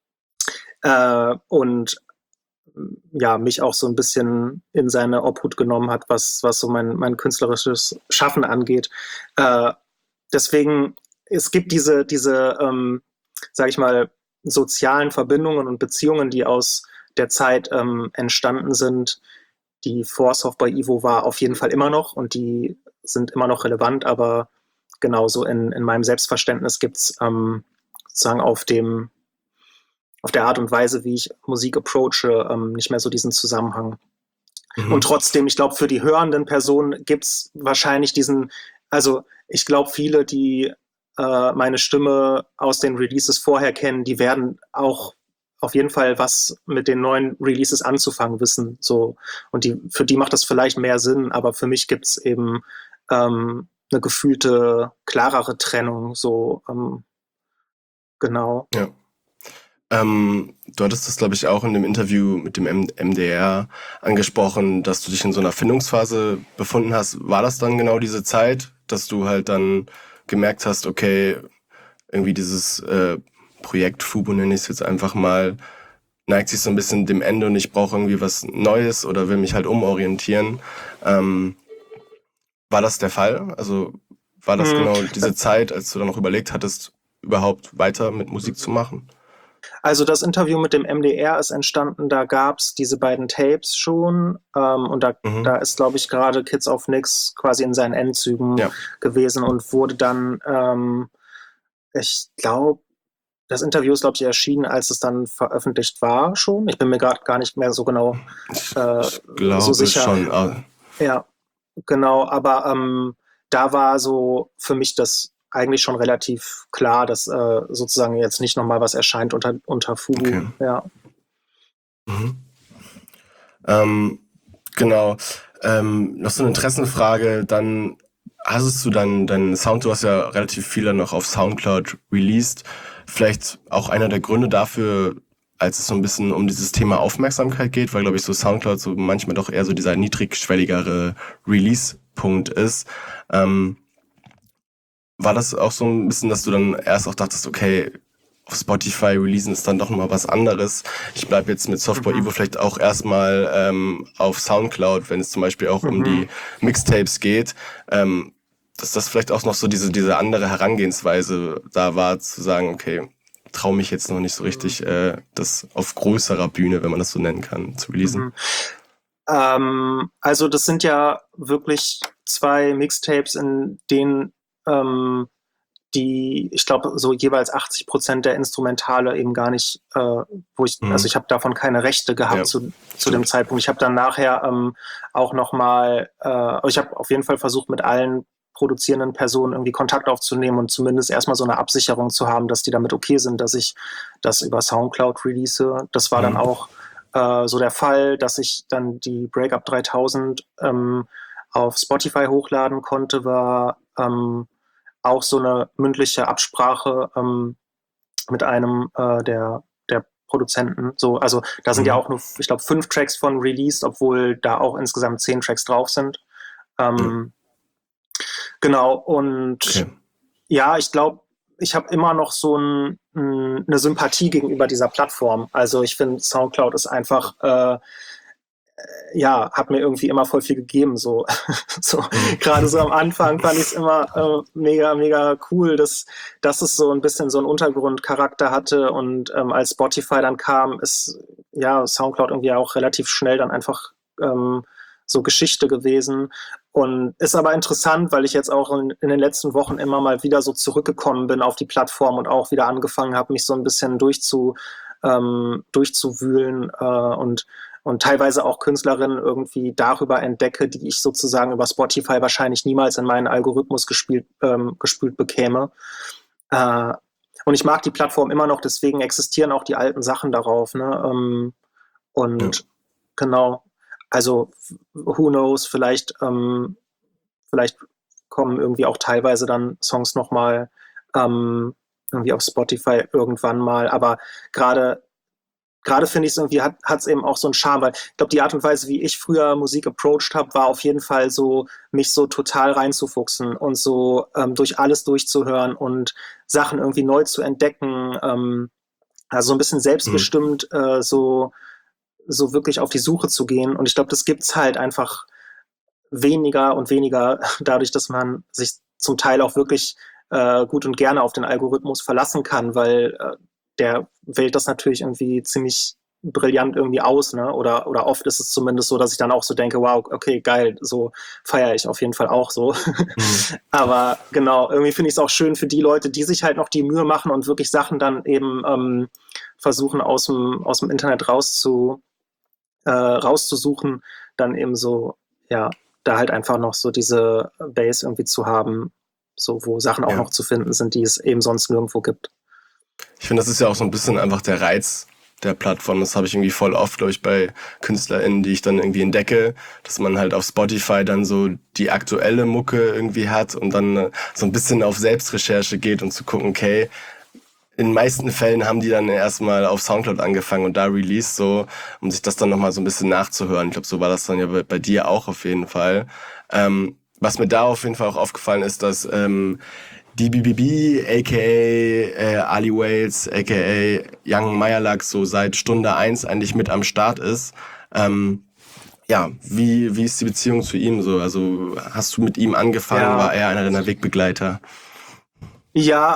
Und ja, mich auch so ein bisschen in seine Obhut genommen hat, was so mein künstlerisches Schaffen angeht. Deswegen, es gibt diese sage ich mal, sozialen Verbindungen und Beziehungen, die aus der Zeit entstanden sind. Die Force bei Ivo war auf jeden Fall immer noch und die sind immer noch relevant, aber genauso in meinem Selbstverständnis gibt es sozusagen auf der Art und Weise, wie ich Musik approache, nicht mehr so diesen Zusammenhang. Und trotzdem, ich glaube, für die hörenden Personen gibt es wahrscheinlich also ich glaube, viele, die meine Stimme aus den Releases vorher kennen, die werden auch auf jeden Fall was mit den neuen Releases anzufangen wissen. So. Und für die macht das vielleicht mehr Sinn, aber für mich gibt es eben eine gefühlte, klarere Trennung. So, genau. Ja. Du hattest das, glaube ich, auch in dem Interview mit dem MDR angesprochen, dass du dich in so einer Findungsphase befunden hast. War das dann genau diese Zeit, dass du halt dann gemerkt hast, okay, irgendwie dieses Projekt Fubu, nenne ich es jetzt einfach mal, neigt sich so ein bisschen dem Ende und ich brauche irgendwie was Neues oder will mich halt umorientieren. War das der Fall? Also war das genau diese Zeit, als du dann noch überlegt hattest, überhaupt weiter mit Musik zu machen? Also das Interview mit dem MDR ist entstanden, da gab es diese beiden Tapes schon und da ist, glaube ich, gerade Kids of Nix quasi in seinen Endzügen gewesen und wurde dann, ich glaube, das Interview ist, glaube ich, erschienen, als es dann veröffentlicht war schon. Ich bin mir gerade gar nicht mehr so genau Ich glaube so sicher. schon. Ja, genau, aber da war so für mich das eigentlich schon relativ klar, dass sozusagen jetzt nicht nochmal was erscheint unter Fubu. Okay. Ja. Genau. Noch so eine Interessenfrage, dann hast du deinen Sound, du hast ja relativ viele noch auf Soundcloud released. Vielleicht auch einer der Gründe dafür, als es so ein bisschen um dieses Thema Aufmerksamkeit geht, weil, glaube ich, so Soundcloud so manchmal doch eher so dieser niedrigschwelligere Release-Punkt ist. War das auch so ein bisschen, dass du dann erst auch dachtest, okay, auf Spotify releasen ist dann doch nochmal was anderes. Ich bleibe jetzt mit Softball Evo vielleicht auch erstmal auf Soundcloud, wenn es zum Beispiel auch um die Mixtapes geht, dass das vielleicht auch noch so diese andere Herangehensweise da war, zu sagen, okay, traue mich jetzt noch nicht so richtig, das auf größerer Bühne, wenn man das so nennen kann, zu releasen. Also das sind ja wirklich 2 Mixtapes, in denen die, ich glaube, so jeweils 80% der Instrumentale eben gar nicht, also ich habe davon keine Rechte gehabt zu dem Zeitpunkt. Ich habe dann nachher auch nochmal, ich habe auf jeden Fall versucht, mit allen produzierenden Personen irgendwie Kontakt aufzunehmen und zumindest erstmal so eine Absicherung zu haben, dass die damit okay sind, dass ich das über Soundcloud release. Das war dann auch so der Fall, dass ich dann die Breakup 3000 auf Spotify hochladen konnte, war auch so eine mündliche Absprache mit einem der Produzenten. So, also da sind ja auch nur, ich glaube, 5 Tracks von released, obwohl da auch insgesamt 10 Tracks drauf sind. Genau, und Ja, ich glaube, ich habe immer noch so eine Sympathie gegenüber dieser Plattform. Also ich finde, SoundCloud ist einfach, ja, hat mir irgendwie immer voll viel gegeben. So, so Mhm. gerade so am Anfang fand ich es immer mega, mega cool, dass es so ein bisschen so einen Untergrundcharakter hatte. Und als Spotify dann kam, ist ja SoundCloud irgendwie auch relativ schnell dann einfach so Geschichte gewesen. Und ist aber interessant, weil ich jetzt auch in den letzten Wochen immer mal wieder so zurückgekommen bin auf die Plattform und auch wieder angefangen habe, mich so ein bisschen durchzuwühlen und teilweise auch Künstlerinnen irgendwie darüber entdecke, die ich sozusagen über Spotify wahrscheinlich niemals in meinen Algorithmus gespült bekäme. Äh, und ich mag die Plattform immer noch, deswegen existieren auch die alten Sachen darauf. Ne? Ja. Und genau, also who knows, vielleicht kommen irgendwie auch teilweise dann Songs nochmal irgendwie auf Spotify irgendwann mal, aber gerade finde ich es irgendwie, hat es eben auch so einen Charme, weil ich glaube, die Art und Weise, wie ich früher Musik approached habe, war auf jeden Fall so, mich so total reinzufuchsen und so durch alles durchzuhören und Sachen irgendwie neu zu entdecken, also so ein bisschen Mhm. selbstbestimmt so wirklich auf die Suche zu gehen. Und ich glaube, das gibt's halt einfach weniger und weniger dadurch, dass man sich zum Teil auch wirklich gut und gerne auf den Algorithmus verlassen kann, weil der wählt das natürlich irgendwie ziemlich brillant irgendwie aus, ne? Oder oft ist es zumindest so, dass ich dann auch so denke, wow, okay, geil, so feiere ich auf jeden Fall auch so. Mhm. Aber genau, irgendwie finde ich es auch schön für die Leute, die sich halt noch die Mühe machen und wirklich Sachen dann eben versuchen aus dem Internet rauszusuchen, dann eben so, ja, da halt einfach noch so diese Base irgendwie zu haben, so wo Sachen auch Ja. noch zu finden sind, die es eben sonst nirgendwo gibt. Ich finde, das ist ja auch so ein bisschen einfach der Reiz der Plattform. Das habe ich irgendwie voll oft, glaube ich, bei KünstlerInnen, die ich dann irgendwie entdecke, dass man halt auf Spotify dann so die aktuelle Mucke irgendwie hat und dann so ein bisschen auf Selbstrecherche geht und zu gucken, okay, in den meisten Fällen haben die dann erstmal auf Soundcloud angefangen und da released so, um sich das dann nochmal so ein bisschen nachzuhören. Ich glaube, so war das dann ja bei dir auch auf jeden Fall. Was mir da auf jeden Fall auch aufgefallen ist, dass die BBB, aka Ali Wales, aka Young Meyerlack, so seit Stunde eins eigentlich mit am Start ist. Ähm, ja, wie ist die Beziehung zu ihm so? Also hast du mit ihm angefangen? War Ja, er einer deiner Wegbegleiter? ja,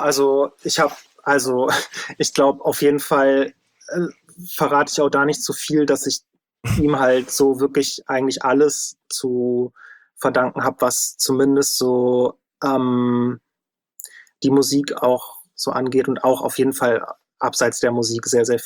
also ich glaube auf jeden Fall äh, verrate ich auch da nicht zu viel, dass ich ihm halt so wirklich eigentlich alles zu verdanken habe, was zumindest so die Musik auch so angeht und auch auf jeden Fall abseits der Musik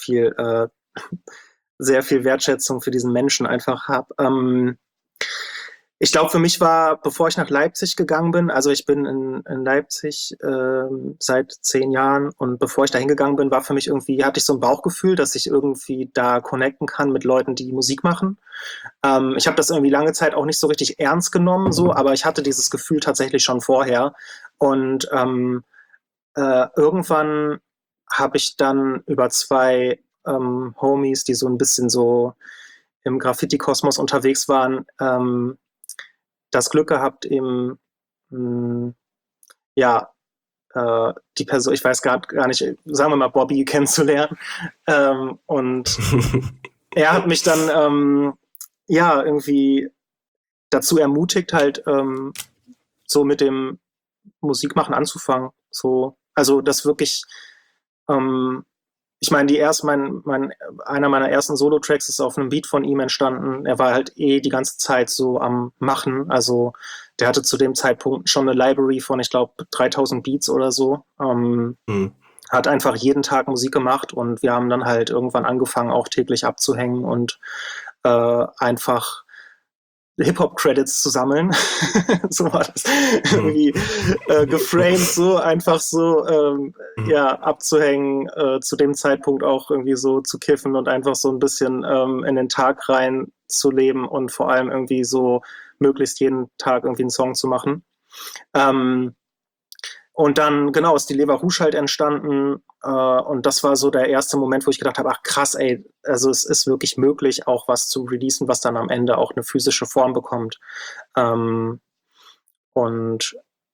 sehr viel Wertschätzung für diesen Menschen einfach habe. Ich glaube, für mich war, bevor ich nach Leipzig gegangen bin, also ich bin in Leipzig seit 10 Jahren und bevor ich da hingegangen bin, war für mich irgendwie, hatte ich so ein Bauchgefühl, dass ich irgendwie da connecten kann mit Leuten, die Musik machen. Ich habe das irgendwie lange Zeit auch nicht so richtig ernst genommen, so, aber ich hatte dieses Gefühl tatsächlich schon vorher. Und irgendwann habe ich dann über zwei Homies, die so ein bisschen so im Graffiti-Kosmos unterwegs waren, das Glück gehabt, eben mh, ja, die Person, ich weiß gar nicht, sagen wir mal Bobby kennenzulernen. Und er hat mich dann ja irgendwie dazu ermutigt, halt so mit dem Musikmachen anzufangen. So, also das wirklich, ähm, ich meine, einer meiner ersten Solo-Tracks ist auf einem Beat von ihm entstanden. Er war halt die ganze Zeit so am Machen. Also der hatte zu dem Zeitpunkt schon eine Library von, ich glaube, 3000 Beats oder so. Hm. Hat einfach jeden Tag Musik gemacht und wir haben dann halt irgendwann angefangen, auch täglich abzuhängen und einfach Hip-Hop-Credits zu sammeln. So war das Hm. irgendwie geframed, so einfach so Hm. ja, abzuhängen, zu dem Zeitpunkt auch irgendwie so zu kiffen und einfach so ein bisschen in den Tag rein zu leben und vor allem irgendwie so möglichst jeden Tag irgendwie einen Song zu machen. Ähm, und dann, genau, ist die Lever Rouge halt entstanden. Und das war so der erste Moment, wo ich gedacht habe, ach krass, ey, also es ist wirklich möglich, auch was zu releasen, was dann am Ende auch eine physische Form bekommt. Ähm, und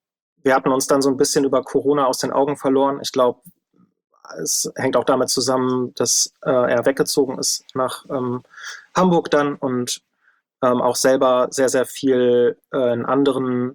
wir hatten uns dann so ein bisschen über Corona aus den Augen verloren. Ich glaube, es hängt auch damit zusammen, dass er weggezogen ist nach Hamburg dann und auch selber sehr, sehr viel in anderen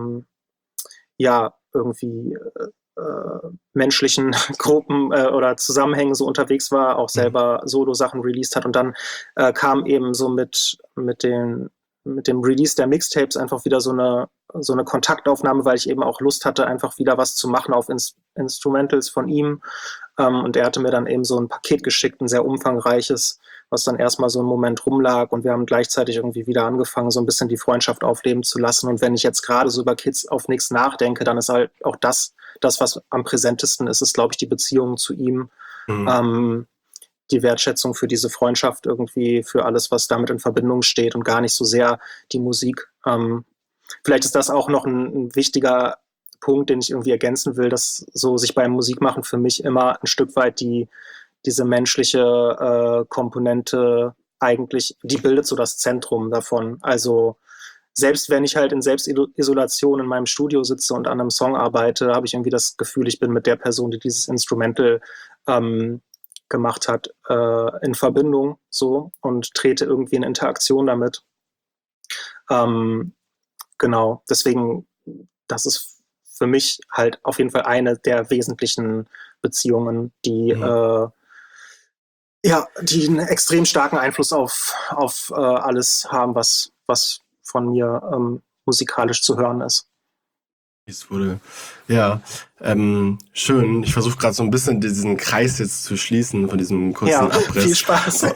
irgendwie menschlichen Gruppen oder Zusammenhängen so unterwegs war, auch selber Solo-Sachen released hat und dann kam eben so mit dem Release der Mixtapes einfach wieder so eine Kontaktaufnahme, weil ich eben auch Lust hatte, einfach wieder was zu machen auf Instrumentals von ihm. Und er hatte mir dann eben so ein Paket geschickt, ein sehr umfangreiches, was dann erstmal so einen Moment rumlag und wir haben gleichzeitig irgendwie wieder angefangen, so ein bisschen die Freundschaft aufleben zu lassen. Und wenn ich jetzt gerade so über Kids auf nichts nachdenke, dann ist halt auch das, was am präsentesten ist, glaube ich, die Beziehung zu ihm. Die Wertschätzung für diese Freundschaft irgendwie, für alles, was damit in Verbindung steht und gar nicht so sehr die Musik. Vielleicht ist das auch noch ein wichtiger Punkt, den ich irgendwie ergänzen will, dass so sich beim Musikmachen für mich immer ein Stück weit diese menschliche Komponente eigentlich, die bildet so das Zentrum davon. Also selbst wenn ich halt in Selbstisolation in meinem Studio sitze und an einem Song arbeite, habe ich irgendwie das Gefühl, ich bin mit der Person, die dieses Instrumental gemacht hat, in Verbindung so und trete irgendwie in Interaktion damit. Genau, deswegen, das ist für mich halt auf jeden Fall eine der wesentlichen Beziehungen, die die einen extrem starken Einfluss auf alles haben, was von mir musikalisch zu hören ist. Es wurde, schön. Ich versuche gerade so ein bisschen diesen Kreis jetzt zu schließen von diesem kurzen Abriss. Viel Spaß.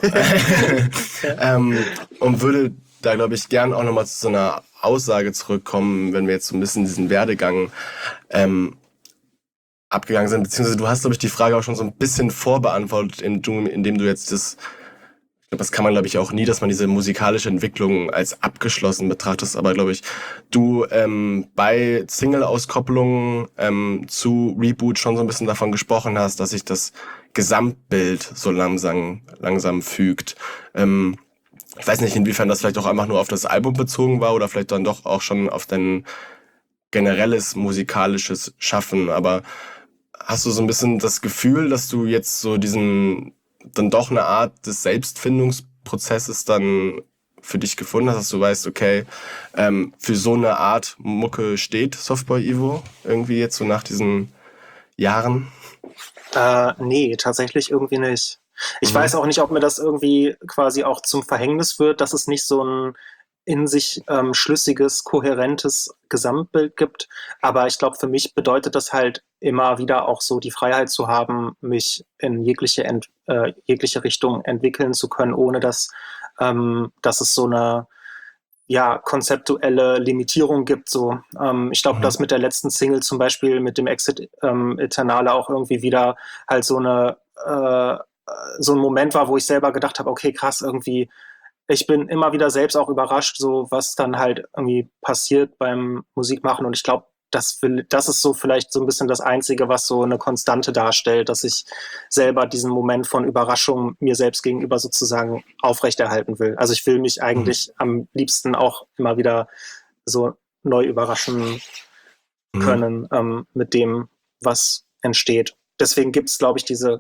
Und würde da, glaube ich, gern auch nochmal zu so einer Aussage zurückkommen, wenn wir jetzt so ein bisschen diesen Werdegang abgegangen sind, beziehungsweise du hast, glaube ich, die Frage auch schon so ein bisschen vorbeantwortet, indem du jetzt ich glaube, das kann man, glaube ich, auch nie, dass man diese musikalische Entwicklung als abgeschlossen betrachtest, aber, glaube ich, du bei Single-Auskopplungen zu Reboot schon so ein bisschen davon gesprochen hast, dass sich das Gesamtbild so langsam fügt. Ich weiß nicht, inwiefern das vielleicht auch einfach nur auf das Album bezogen war oder vielleicht dann doch auch schon auf dein generelles musikalisches Schaffen, aber hast du so ein bisschen das Gefühl, dass du jetzt so dann doch eine Art des Selbstfindungsprozesses dann für dich gefunden hast, dass du weißt, okay, für so eine Art Mucke steht Softboy Ivo irgendwie jetzt so nach diesen Jahren? Nee, tatsächlich irgendwie nicht. Ich weiß auch nicht, ob mir das irgendwie quasi auch zum Verhängnis wird, dass es nicht so ein in sich schlüssiges, kohärentes Gesamtbild gibt. Aber ich glaube, für mich bedeutet das halt immer wieder auch so die Freiheit zu haben, mich in jegliche Richtung entwickeln zu können, ohne dass es so eine konzeptuelle Limitierung gibt. So, ich glaube, dass mit der letzten Single zum Beispiel, mit dem Exit Eternale auch irgendwie wieder halt so ein Moment war, wo ich selber gedacht habe, okay, krass, irgendwie ich bin immer wieder selbst auch überrascht, so was dann halt irgendwie passiert beim Musikmachen. Und ich glaube, das ist so vielleicht so ein bisschen das Einzige, was so eine Konstante darstellt, dass ich selber diesen Moment von Überraschung mir selbst gegenüber sozusagen aufrechterhalten will. Also ich will mich eigentlich am liebsten auch immer wieder so neu überraschen können mit dem, was entsteht. Deswegen gibt es, glaube ich, dieses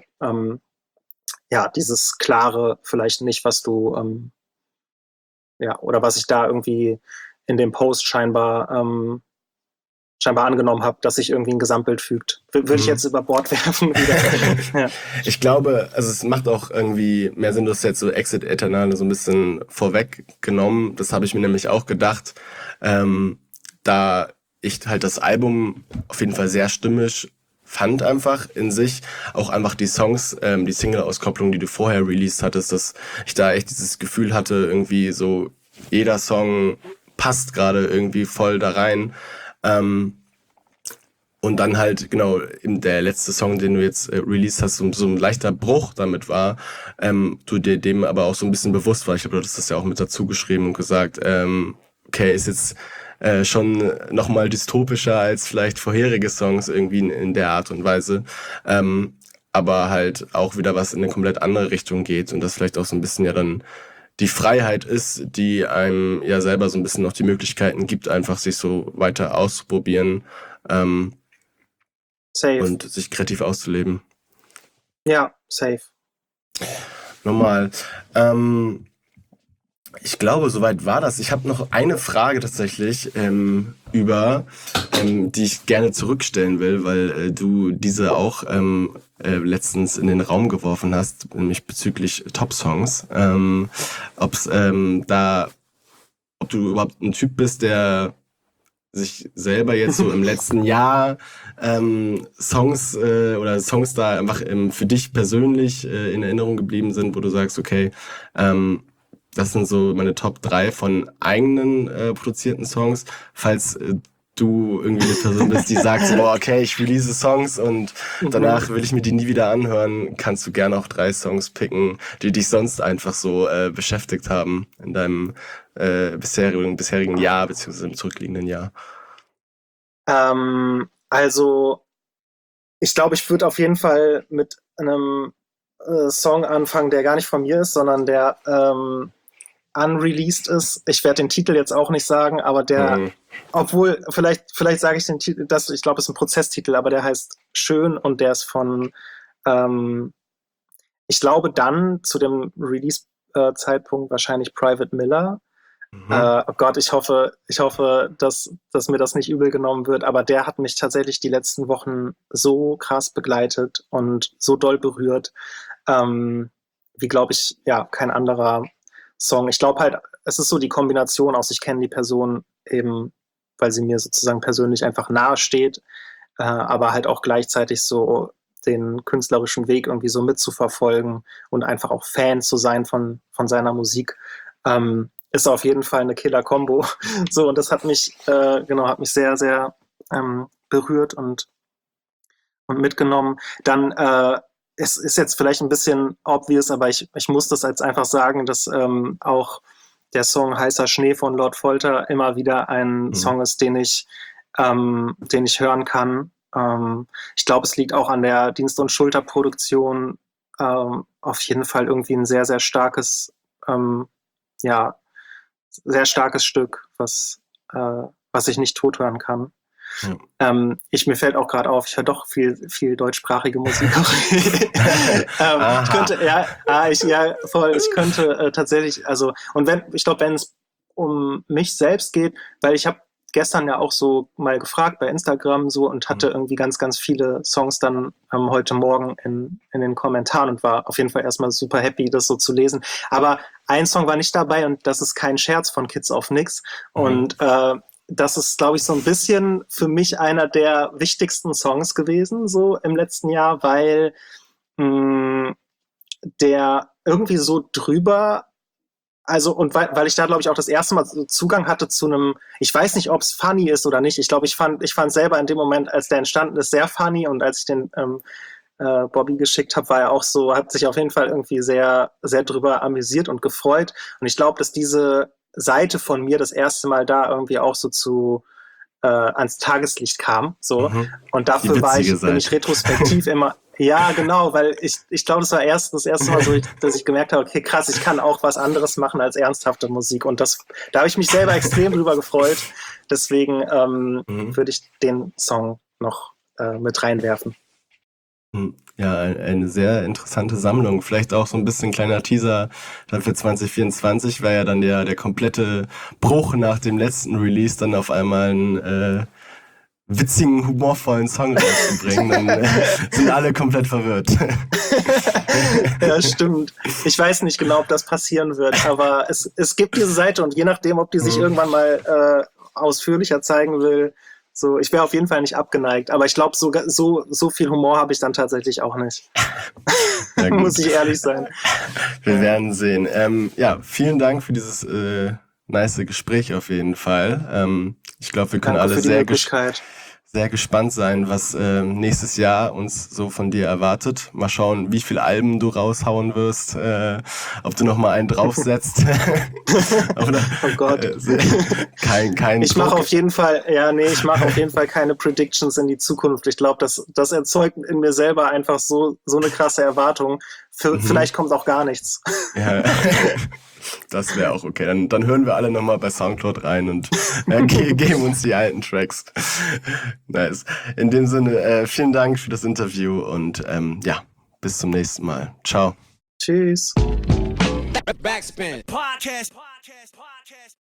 Klare vielleicht nicht, was du oder was ich da irgendwie in dem Post scheinbar angenommen habe, dass sich irgendwie ein Gesamtbild fügt. Würde ich jetzt über Bord werfen. Ja. Ich glaube, also es macht auch irgendwie mehr Sinn, du hast jetzt so Exit Eternale so ein bisschen vorweggenommen. Das habe ich mir nämlich auch gedacht, da ich halt das Album auf jeden Fall sehr stimmig fand einfach in sich, auch einfach die Songs, die Single-Auskopplung, die du vorher released hattest, dass ich da echt dieses Gefühl hatte, irgendwie so jeder Song passt gerade irgendwie voll da rein. Und dann halt, genau, der letzte Song, den du jetzt released hast, so ein leichter Bruch damit war, du dir dem aber auch so ein bisschen bewusst war. Ich glaube, du hast das ja auch mit dazu geschrieben und gesagt, okay, ist jetzt schon nochmal dystopischer als vielleicht vorherige Songs irgendwie in der Art und Weise. Aber halt auch wieder was in eine komplett andere Richtung geht und das vielleicht auch so ein bisschen ja dann die Freiheit ist, die einem ja selber so ein bisschen noch die Möglichkeiten gibt, einfach sich so weiter auszuprobieren. Safe. Und sich kreativ auszuleben. Ja, safe. Normal. Ich glaube, soweit war das. Ich habe noch eine Frage tatsächlich die ich gerne zurückstellen will, weil du diese auch letztens in den Raum geworfen hast, nämlich bezüglich Top-Songs. Ob du überhaupt ein Typ bist, der sich selber jetzt so im letzten Jahr Songs da einfach für dich persönlich in Erinnerung geblieben sind, wo du sagst, okay, das sind so meine Top 3 von eigenen produzierten Songs. Falls du irgendwie eine Person bist, die sagt, so, boah, okay, ich release Songs und danach will ich mir die nie wieder anhören, kannst du gerne auch 3 Songs picken, die dich sonst einfach so beschäftigt haben in deinem bisherigen Jahr, beziehungsweise im zurückliegenden Jahr. Also, ich glaube, ich würde auf jeden Fall mit einem Song anfangen, der gar nicht von mir ist, sondern der unreleased ist. Ich werde den Titel jetzt auch nicht sagen, aber der, obwohl, vielleicht sage ich den Titel, ich glaube, es ist ein Prozesstitel, aber der heißt Schön und der ist von, ich glaube dann zu dem Release-Zeitpunkt wahrscheinlich Private Miller. Oh Gott, ich hoffe, dass mir das nicht übel genommen wird, aber der hat mich tatsächlich die letzten Wochen so krass begleitet und so doll berührt, wie, glaube ich, ja, kein anderer Song. Ich glaube halt, es ist so die Kombination aus, ich kenne die Person eben, weil sie mir sozusagen persönlich einfach nahe steht, aber halt auch gleichzeitig so den künstlerischen Weg irgendwie so mitzuverfolgen und einfach auch Fan zu sein von seiner Musik. Ist auf jeden Fall eine Killer-Kombo. So, und das hat mich sehr, sehr berührt und mitgenommen. Dann es ist jetzt vielleicht ein bisschen obvious, aber ich muss das jetzt einfach sagen, dass auch der Song Heißer Schnee von Lord Folter immer wieder ein Song ist, den ich hören kann. Ich glaube, es liegt auch an der Dienst- und Schulterproduktion. Auf jeden Fall irgendwie ein sehr, sehr starkes sehr starkes Stück, was ich nicht tot hören kann. Ja. Mir fällt auch gerade auf, ich höre doch viel deutschsprachige Musik. Ich könnte tatsächlich, also, und wenn es um mich selbst geht, weil ich habe gestern ja auch so mal gefragt bei Instagram so und hatte irgendwie ganz, ganz viele Songs dann heute Morgen in den Kommentaren und war auf jeden Fall erstmal super happy, das so zu lesen. Aber ein Song war nicht dabei und das ist Kein Scherz von Kids auf Nix. Und das ist, glaube ich, so ein bisschen für mich einer der wichtigsten Songs gewesen, so im letzten Jahr, weil der irgendwie so drüber, also, und weil ich da, glaube ich, auch das erste Mal so Zugang hatte zu einem, ich weiß nicht, ob es funny ist oder nicht. Ich glaube, ich fand selber in dem Moment, als der entstanden ist, sehr funny und als ich den Bobby geschickt habe, war er auch so, hat sich auf jeden Fall irgendwie sehr, sehr drüber amüsiert und gefreut. Und ich glaube, dass diese Seite von mir das erste Mal da irgendwie auch so ans Tageslicht kam. So. Und dafür bin ich retrospektiv immer. Ja, genau, weil ich glaube, das war das erste Mal so, dass ich gemerkt habe, okay, krass, ich kann auch was anderes machen als ernsthafte Musik. Und da habe ich mich selber extrem drüber gefreut. Deswegen würde ich den Song noch mit reinwerfen. Ja, eine sehr interessante Sammlung. Vielleicht auch so ein bisschen kleiner Teaser dann für 2024, weil ja dann der komplette Bruch nach dem letzten Release dann auf einmal einen witzigen, humorvollen Song rauszubringen. Dann sind alle komplett verwirrt. Ja, stimmt. Ich weiß nicht genau, ob das passieren wird, aber es gibt diese Seite und je nachdem, ob die sich irgendwann mal ausführlicher zeigen will, so, ich wäre auf jeden Fall nicht abgeneigt, aber ich glaube, so viel Humor habe ich dann tatsächlich auch nicht. Muss ich ehrlich sein. Wir werden sehen. Vielen Dank für dieses nice Gespräch auf jeden Fall. Ich glaube, wir können alle sehr gespannt sein, was nächstes Jahr uns so von dir erwartet. Mal schauen, wie viele Alben du raushauen wirst, ob du noch mal einen draufsetzt. Oder, oh Gott. Kein Ich mache auf jeden Fall keine Predictions in die Zukunft. Ich glaube, das erzeugt in mir selber einfach so eine krasse Erwartung. Vielleicht kommt auch gar nichts. Ja. Das wäre auch okay. Dann hören wir alle nochmal bei Soundcloud rein und geben uns die alten Tracks. Nice. In dem Sinne, vielen Dank für das Interview und bis zum nächsten Mal. Ciao. Tschüss. Backspin. Podcast.